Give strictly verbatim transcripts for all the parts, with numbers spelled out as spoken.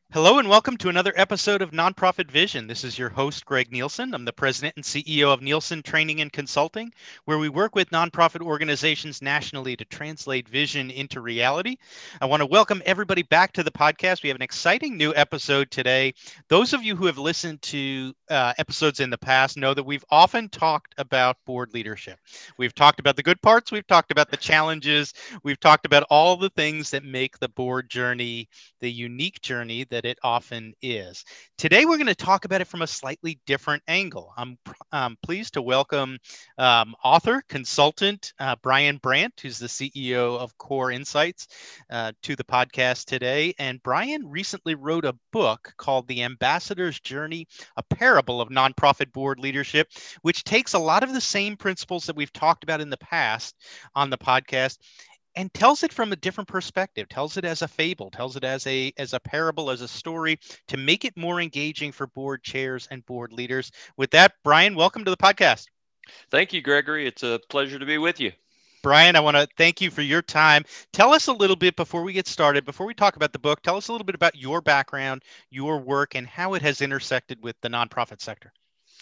Hello and welcome to another episode of Nonprofit Vision. This is your host, Greg Nielsen. I'm the president and C E O of Nielsen Training and Consulting, where we work with nonprofit organizations nationally to translate vision into reality. I want to welcome everybody back to the podcast. We have an exciting new episode today. Those of you who have listened to uh, episodes in the past know that we've often talked about board leadership. We've talked about the good parts, we've talked about the challenges, we've talked about all the things that make the board journey the unique journey that it often is. Today, we're going to talk about it from a slightly different angle. I'm um, pleased to welcome um, author, consultant uh, Brian Brandt, who's the C E O of Core Insights, uh, to the podcast today. And Brian recently wrote a book called The Ambassador's Journey, a parable of nonprofit board leadership, which takes a lot of the same principles that we've talked about in the past on the podcast and tells it from a different perspective, tells it as a fable, tells it as a as a parable, as a story, to make it more engaging for board chairs and board leaders. With that, Brian, welcome to the podcast. Thank you, Gregory. It's a pleasure to be with you. Brian, I want to thank you for your time. Tell us a little bit before we get started, before we talk about the book, tell us a little bit about your background, your work, and how it has intersected with the nonprofit sector.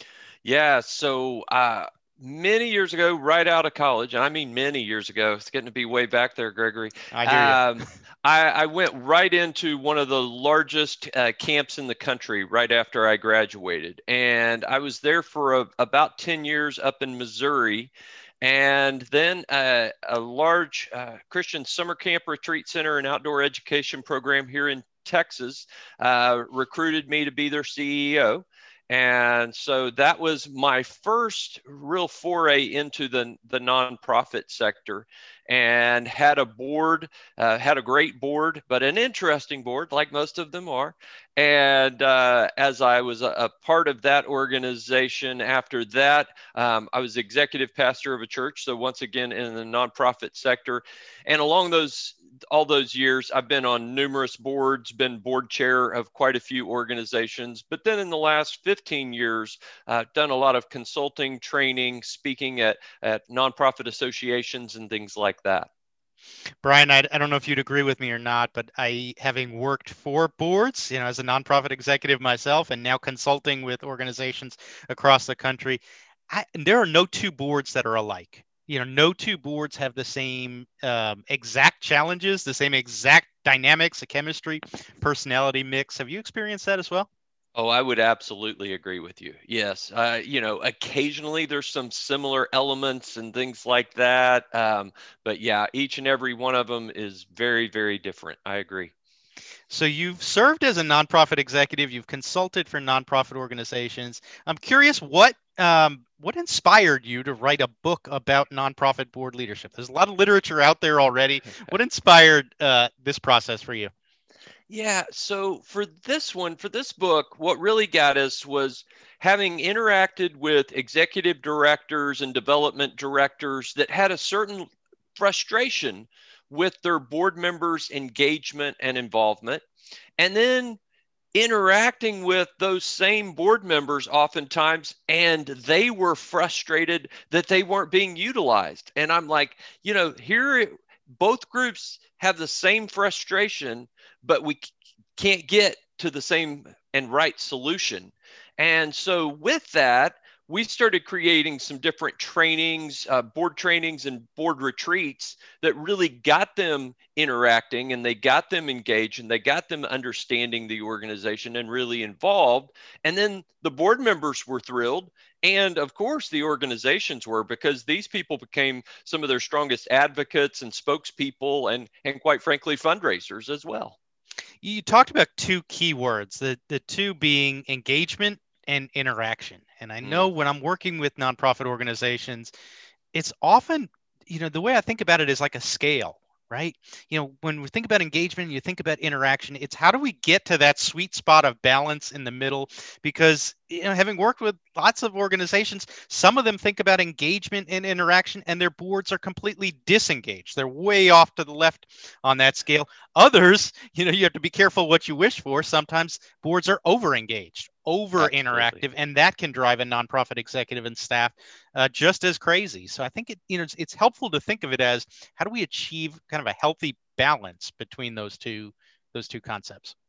Yeah, so uh, many years ago, right out of college, and I mean many years ago, it's getting to be way back there, Gregory. I hear you. Um, I, I went right into one of the largest uh, camps in the country right after I graduated. And I was there for a, about ten years up in Missouri. And then uh, a large uh, Christian summer camp retreat center and outdoor education program here in Texas uh, recruited me to be their C E O. And so that was my first real foray into the, the nonprofit sector, and had a board, uh, had a great board, but an interesting board, like most of them are. And uh, as I was a, a, part of that organization, after that, um, I was executive pastor of a church. So once again, in the nonprofit sector. And along those all those years, I've been on numerous boards, been board chair of quite a few organizations. But then in the last fifteen years, uh, done a lot of consulting, training, speaking at, at nonprofit associations and things like that. Brian, I, I don't know if you'd agree with me or not, but I, having worked for boards, you know, as a nonprofit executive myself, and now consulting with organizations across the country, I, there are no two boards that are alike. You know, no two boards have the same um, exact challenges, the same exact dynamics, the chemistry, personality mix. Have you experienced that as well? Oh, I would absolutely agree with you. Yes. Uh, you know, occasionally there's some similar elements and things like that. Um, but yeah, each and every one of them is very, very different. I agree. So you've served as a nonprofit executive, you've consulted for nonprofit organizations. I'm curious what um, what inspired you to write a book about nonprofit board leadership? There's a lot of literature out there already. What inspired uh, this process for you? Yeah. So for this one, for this book, what really got us was having interacted with executive directors and development directors that had a certain frustration with their board members' engagement and involvement. And then interacting with those same board members oftentimes, and they were frustrated that they weren't being utilized. And I'm like, you know, here both groups have the same frustration, but we can't get to the same and right solution. And so with that, we started creating some different trainings, uh, board trainings and board retreats that really got them interacting, and they got them engaged, and they got them understanding the organization and really involved. And then the board members were thrilled. And of course, the organizations were, because these people became some of their strongest advocates and spokespeople, and, and quite frankly, fundraisers as well. You talked about two key words, the, the two being engagement and interaction. And I know Mm. when I'm working with nonprofit organizations, it's often, you know, the way I think about it is like a scale, right? You know, when we think about engagement, you think about interaction, it's how do we get to that sweet spot of balance in the middle? Because, you know, having worked with lots of organizations, some of them think about engagement and interaction and their boards are completely disengaged. They're way off to the left on that scale. Others, you know, you have to be careful what you wish for. Sometimes boards are over engaged, over Absolutely. interactive, and that can drive a nonprofit executive and staff uh, just as crazy. So I think it, you know, it's, it's helpful to think of it as how do we achieve kind of a healthy balance between those two those two concepts.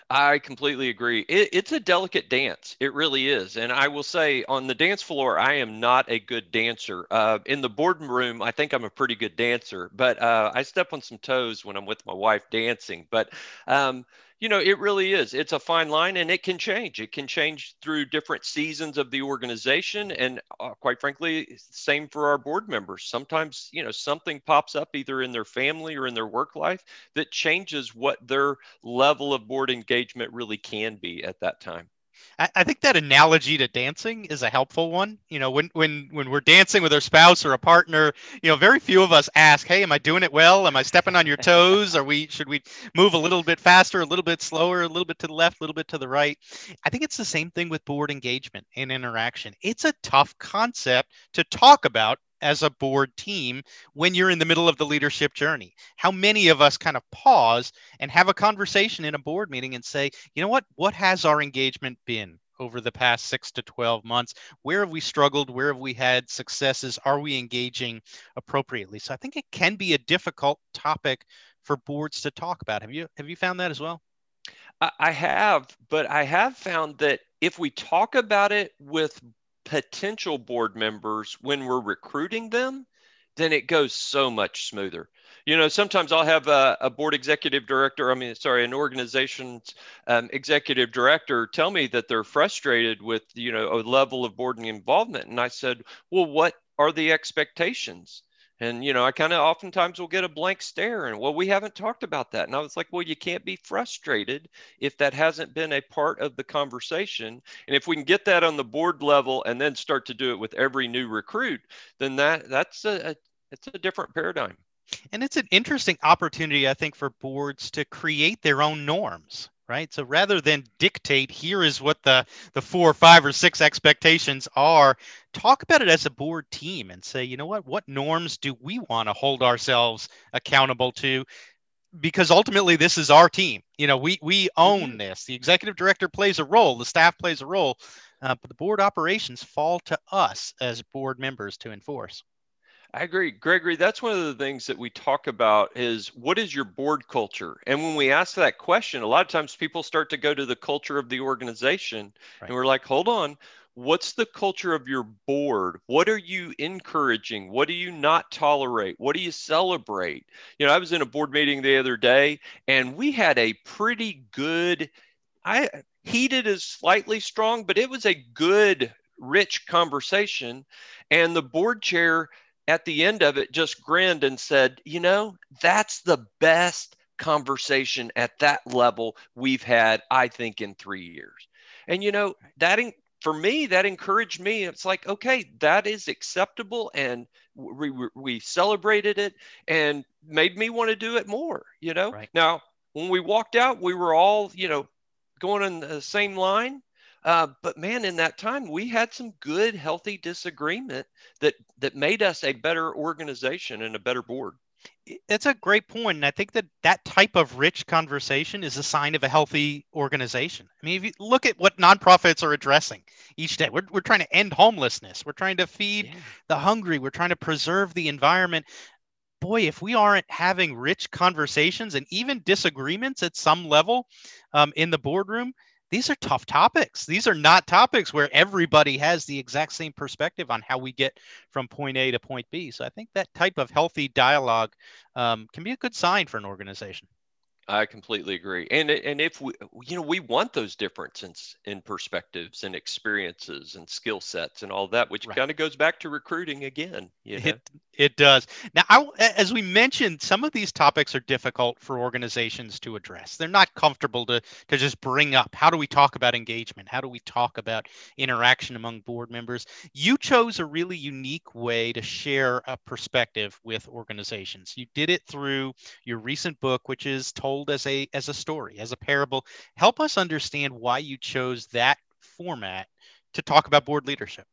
I completely agree. It, it's a delicate dance. It really is. And I will say on the dance floor, I am not a good dancer. Uh, in the boardroom, I think I'm a pretty good dancer, but uh, I step on some toes when I'm with my wife dancing. But, um, you know, it really is. It's a fine line and it can change. It can change through different seasons of the organization. And uh, quite frankly, same for our board members. Sometimes, you know, something pops up either in their family or in their work life that changes what their level of board engagement really can be at that time. I, I think that analogy to dancing is a helpful one. You know, when when when we're dancing with our spouse or a partner, you know, very few of us ask, "Hey, am I doing it well? Am I stepping on your toes? Are we should we move a little bit faster, a little bit slower, a little bit to the left, a little bit to the right?" I think it's the same thing with board engagement and interaction. It's a tough concept to talk about as a board team when you're in the middle of the leadership journey. How many of us kind of pause and have a conversation in a board meeting and say, you know what, what has our engagement been over the past six to twelve months? Where have we struggled? Where have we had successes? Are we engaging appropriately? So I think it can be a difficult topic for boards to talk about. Have you have you found that as well? I, I have, but I have found that if we talk about it with potential board members when we're recruiting them, then it goes so much smoother. You know, sometimes I'll have a, a board executive director, I mean, sorry, an organization's um, executive director tell me that they're frustrated with, you know, a level of board involvement. And I said, well, what are the expectations? And, you know, I kind of oftentimes will get a blank stare and, well, we haven't talked about that. And I was like, well, you can't be frustrated if that hasn't been a part of the conversation. And if we can get that on the board level and then start to do it with every new recruit, then that that's a, a it's a different paradigm. And it's an interesting opportunity, I think, for boards to create their own norms, right? So rather than dictate, here is what the, the four or five or six expectations are, talk about it as a board team and say, you know what, what norms do we want to hold ourselves accountable to? Because ultimately this is our team. You know, we we Mm-hmm. own this. The executive director plays a role, the staff plays a role, uh, but the board operations fall to us as board members to enforce. I agree. Gregory, that's one of the things that we talk about is what is your board culture? And when we ask that question, a lot of times people start to go to the culture of the organization and Right. we're like, hold on, what's the culture of your board? What are you encouraging? What do you not tolerate? What do you celebrate? You know, I was in a board meeting the other day and we had a pretty good, I heated is slightly strong, but it was a good, rich conversation. And the board chair at the end of it just grinned and said, you know, that's the best conversation at that level we've had, I think, in three years. And, you know, that in, for me, that encouraged me. It's like, okay, that is acceptable. And we, we, we celebrated it and made me want to do it more, you know? Right. Now, when we walked out, we were all, you know, going in the same line. Uh, but man, in that time, we had some good, healthy disagreement that that made us a better organization and a better board. It's a great point, and I think that that type of rich conversation is a sign of a healthy organization. I mean, if you look at what nonprofits are addressing each day, we're, we're trying to end homelessness, we're trying to feed Yeah. the hungry, we're trying to preserve the environment. Boy, if we aren't having rich conversations and even disagreements at some level um, in the boardroom, these are tough topics. These are not topics where everybody has the exact same perspective on how we get from point A to point B. So I think that type of healthy dialogue um, can be a good sign for an organization. I completely agree. And and if we you know we want those differences in perspectives and experiences and skill sets and all that, which Right. kind of goes back to recruiting again, you know. It it does. Now, I, as we mentioned, some of these topics are difficult for organizations to address. They're not comfortable to to just bring up. How do we talk about engagement? How do we talk about interaction among board members? You chose a really unique way to share a perspective with organizations. You did it through your recent book, which is told as a as a story, as a parable. Help us understand why you chose that format to talk about board leadership.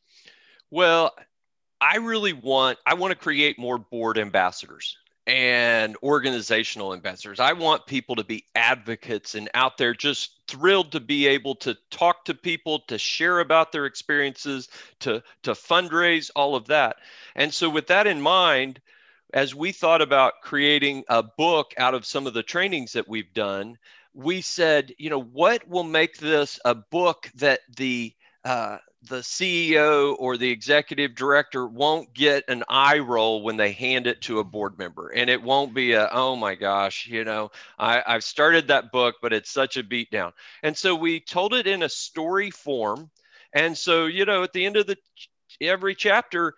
Well, I really want I want to create more board ambassadors and organizational ambassadors. I want people to be advocates and out there just thrilled to be able to talk to people, to share about their experiences, to to fundraise, all of that. And so with that in mind, as we thought about creating a book out of some of the trainings that we've done, we said, you know, what will make this a book that the uh, the C E O or the executive director won't get an eye roll when they hand it to a board member, and it won't be a, oh my gosh, you know, I, I've started that book, but it's such a beatdown. And so we told it in a story form. And so, you know, at the end of the every chapter,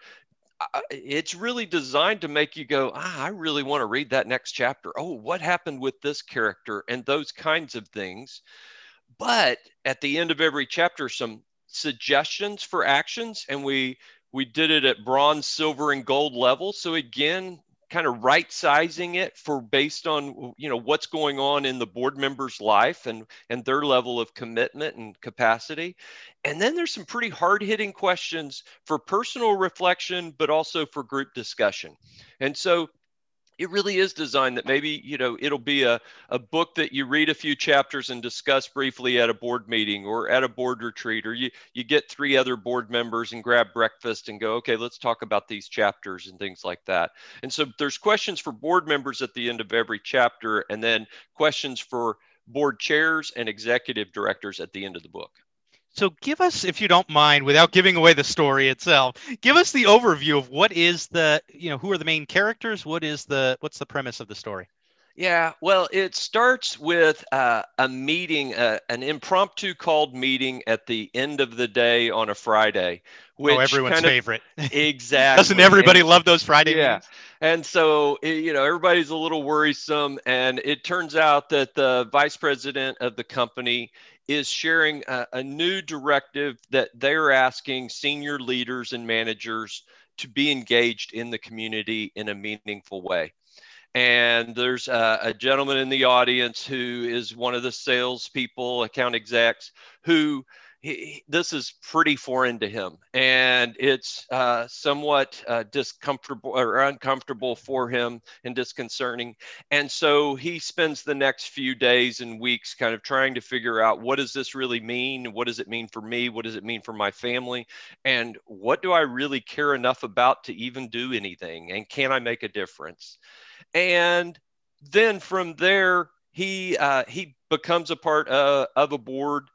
it's really designed to make you go, ah, I really want to read that next chapter. Oh, what happened with this character and those kinds of things. But at the end of every chapter, some suggestions for actions, and we we did it at bronze, silver, and gold level. So again, kind of right sizing it for based on, you know, what's going on in the board member's life and and their level of commitment and capacity. And then there's some pretty hard hitting questions for personal reflection, but also for group discussion. And so it really is designed that maybe, you know, it'll be a, a book that you read a few chapters and discuss briefly at a board meeting or at a board retreat, or you you get three other board members and grab breakfast and go, okay, let's talk about these chapters and things like that. And so there's questions for board members at the end of every chapter, and then questions for board chairs and executive directors at the end of the book. So give us, if you don't mind, without giving away the story itself, give us the overview of what is the, you know, who are the main characters? What is the, what's the premise of the story? Yeah, well, it starts with uh, a meeting, uh, an impromptu called meeting at the end of the day on a Friday, Oh, which everyone's kind of favorite. Doesn't exactly. everybody And love those Friday yeah. meetings? And so, it- you know, everybody's a little worrisome. And it turns out that the vice president of the company is sharing a, a new directive that they're asking senior leaders and managers to be engaged in the community in a meaningful way. And there's a, a gentleman in the audience who is one of the salespeople, account execs, who he, this is pretty foreign to him, and it's uh, somewhat uh, discomfortable or uncomfortable for him and disconcerting. And so he spends the next few days and weeks kind of trying to figure out, what does this really mean? What does it mean for me? What does it mean for my family? And what do I really care enough about to even do anything? And can I make a difference? And then from there, he uh, he becomes a part uh, of a board,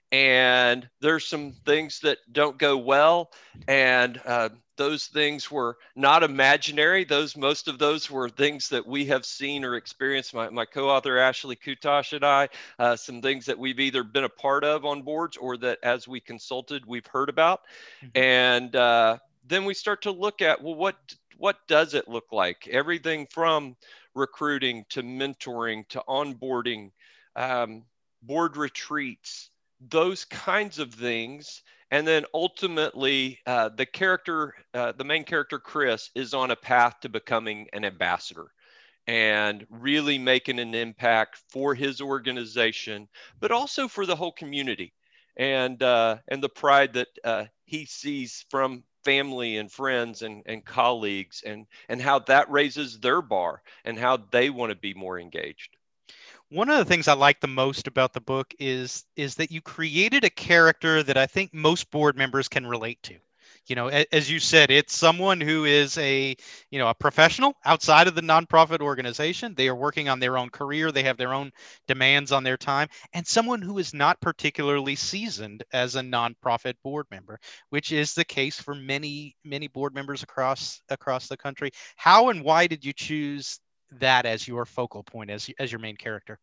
and there's some things that don't go well, and uh, those things were not imaginary. Those most of those were things that we have seen or experienced. My, my co-author Ashley Kutash and I, uh, some things that we've either been a part of on boards or that as we consulted we've heard about, Mm-hmm. and uh, then we start to look at, well, what what does it look like? Everything from recruiting to mentoring to onboarding, um, board retreats, those kinds of things. And then ultimately, uh, the character, uh, the main character, Chris, is on a path to becoming an ambassador and really making an impact for his organization, but also for the whole community, and uh, and the pride that uh, he sees from family and friends and, and colleagues, and and how that raises their bar and how they want to be more engaged. One of the things I like the most about the book is is that you created a character that I think most board members can relate to. You know, a- as you said, it's someone who is a, you know, a professional outside of the nonprofit organization. They are working on their own career. They have their own demands on their time, and someone who is not particularly seasoned as a nonprofit board member, which is the case for many, many board members across across the country. How and why did you choose that as your focal point, as as your main character?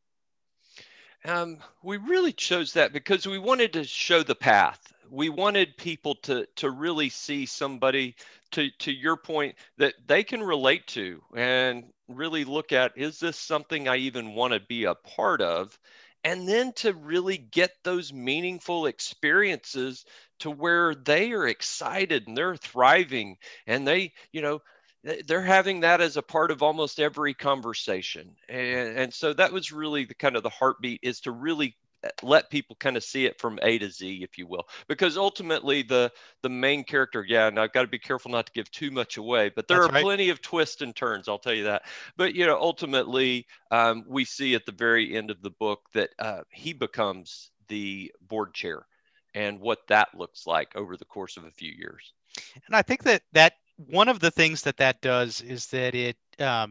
Um, we really chose that because we wanted to show the path. We wanted people to to really see somebody, to to your point, that they can relate to and really look at, is this something I even want to be a part of? And then to really get those meaningful experiences to where they are excited and they're thriving, and they, you know, they're having that as a part of almost every conversation. And, and so that was really the kind of the heartbeat, is to really uh, let people kind of see it from A to Z, if you will, because ultimately the the main character, yeah, and I've got to be careful not to give too much away, but there That's are right. plenty of twists and turns, I'll tell you that. But you know, ultimately, um, we see at the very end of the book that uh, he becomes the board chair, and what that looks like over the course of a few years. And I think that that one of the things that that does is that it um,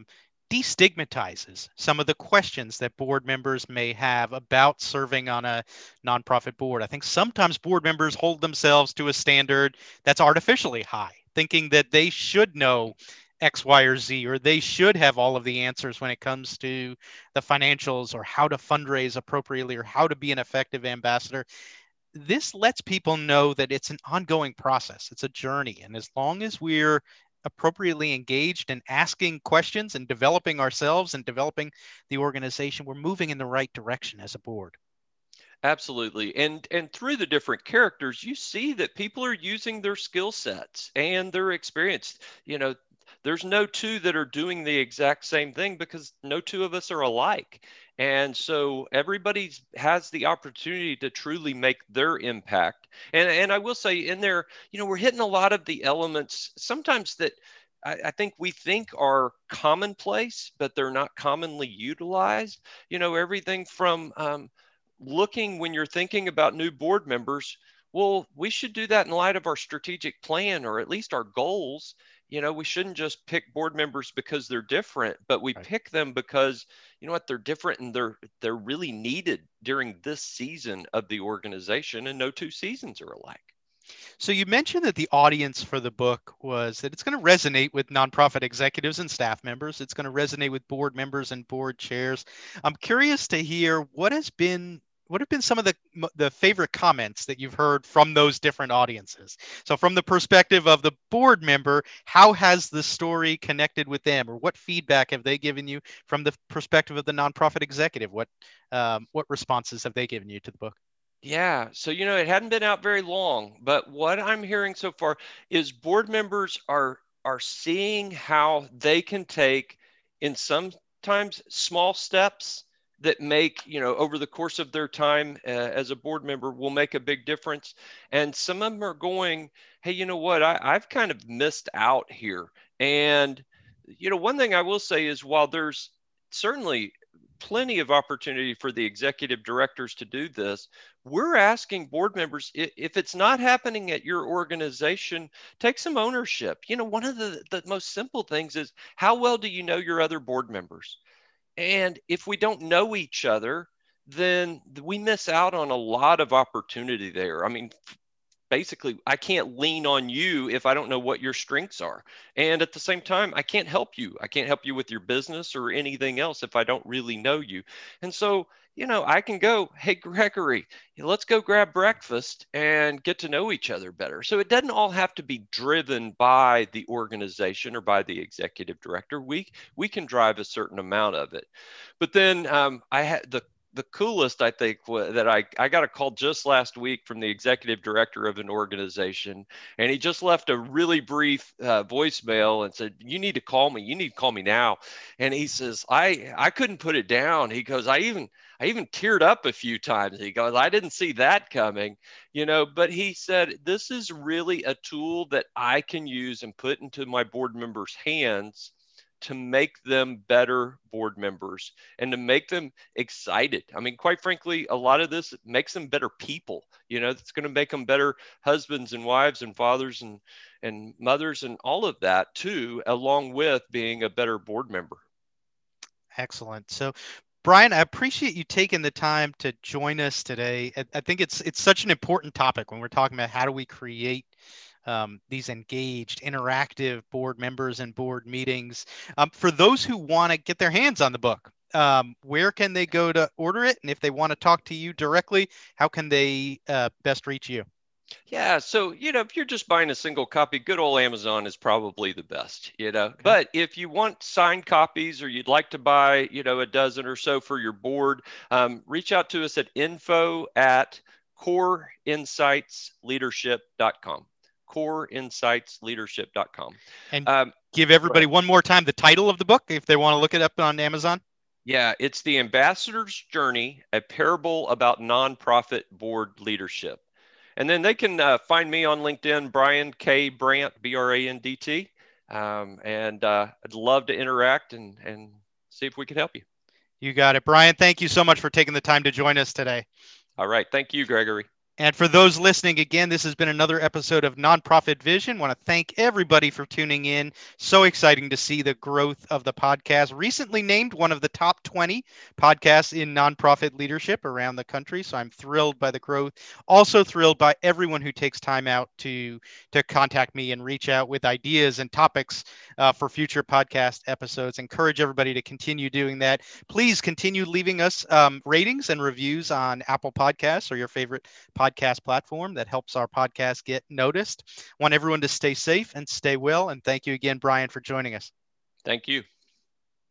destigmatizes some of the questions that board members may have about serving on a nonprofit board. I think sometimes board members hold themselves to a standard that's artificially high, thinking that they should know X, Y, or Z, or they should have all of the answers when it comes to the financials or how to fundraise appropriately or how to be an effective ambassador. This lets people know that it's an ongoing process. It's a journey. And as long as we're appropriately engaged and asking questions and developing ourselves and developing the organization, we're moving in the right direction as a board. Absolutely. And and through the different characters, you see that people are using their skill sets and their experience. You know, there's no two that are doing the exact same thing because no two of us are alike. And so everybody has the opportunity to truly make their impact. And and I will say in there, you know, we're hitting a lot of the elements sometimes that I, I think we think are commonplace, but they're not commonly utilized. You know, everything from um, looking when you're thinking about new board members, well, we should do that in light of our strategic plan or at least our goals. You know, we shouldn't just pick board members because they're different, but we Right. pick them because, you know what, they're different and they're they're really needed during this season of the organization, and no two seasons are alike. So you mentioned that the audience for the book was that it's going to resonate with nonprofit executives and staff members. It's going to resonate with board members and board chairs. I'm curious to hear what has been what have been some of the the favorite comments that you've heard from those different audiences. So from the perspective of the board member, how has the story connected with them, or what feedback have they given you from the perspective of the nonprofit executive? What um, what responses have they given you to the book? Yeah. So, you know, it hadn't been out very long, but what I'm hearing so far is board members are are seeing how they can take in sometimes small steps that make, you know, over the course of their time uh, as a board member will make a big difference. And some of them are going, hey, you know what? I, I've kind of missed out here. And, you know, one thing I will say is while there's certainly plenty of opportunity for the executive directors to do this, we're asking board members, if it's not happening at your organization, take some ownership. You know, one of the, the most simple things is how well do you know your other board members? And if we don't know each other, then we miss out on a lot of opportunity there. I mean, basically I can't lean on you if I don't know what your strengths are. And at the same time, I can't help you. I can't help you with your business or anything else if I don't really know you. And so, you know, I can go, hey, Gregory, let's go grab breakfast and get to know each other better. So it doesn't all have to be driven by the organization or by the executive director. We we can drive a certain amount of it. But then um, I had the the coolest, I think, that I, I got a call just last week from the executive director of an organization, and he just left a really brief uh, voicemail and said, "You need to call me. You need to call me now." And he says, "I I couldn't put it down." He goes, "I even I even teared up a few times." He goes, "I didn't see that coming, you know." But he said, "This is really a tool that I can use and put into my board members' hands." To make them better board members and to make them excited. I mean, quite frankly, a lot of this makes them better people. You know, it's going to make them better husbands and wives and fathers and and mothers and all of that too, along with being a better board member. Excellent. So, Brian, I appreciate you taking the time to join us today. I, I think it's it's such an important topic when we're talking about how do we create um, these engaged, interactive board members and board meetings. Um, for those who want to get their hands on the book, um, where can they go to order it? And if they want to talk to you directly, how can they uh, best reach you? Yeah, so you know, if you're just buying a single copy, good old Amazon is probably the best, you know. Okay. But if you want signed copies or you'd like to buy, you know, a dozen or so for your board, um, reach out to us at info at core insights leadership dot com. core insights leadership dot com. And Um, give go everybody ahead. one more time the title of the book if they want to look it up on Amazon. Yeah, it's The Ambassador's Journey, a parable about nonprofit board leadership. And then they can uh, find me on LinkedIn, Brian K. Brandt, B R A N D T. Um, and uh, I'd love to interact and, and see if we can help you. You got it. Brian, thank you so much for taking the time to join us today. All right. Thank you, Gregory. And for those listening, again, this has been another episode of Nonprofit Vision. I want to thank everybody for tuning in. So exciting to see the growth of the podcast. Recently named one of the top twenty podcasts in nonprofit leadership around the country. So I'm thrilled by the growth. Also thrilled by everyone who takes time out to, to contact me and reach out with ideas and topics uh, for future podcast episodes. Encourage everybody to continue doing that. Please continue leaving us um, ratings and reviews on Apple Podcasts or your favorite podcast podcast platform that helps our podcast get noticed. Want everyone to stay safe and stay well. And thank you again, Brian, for joining us. Thank you.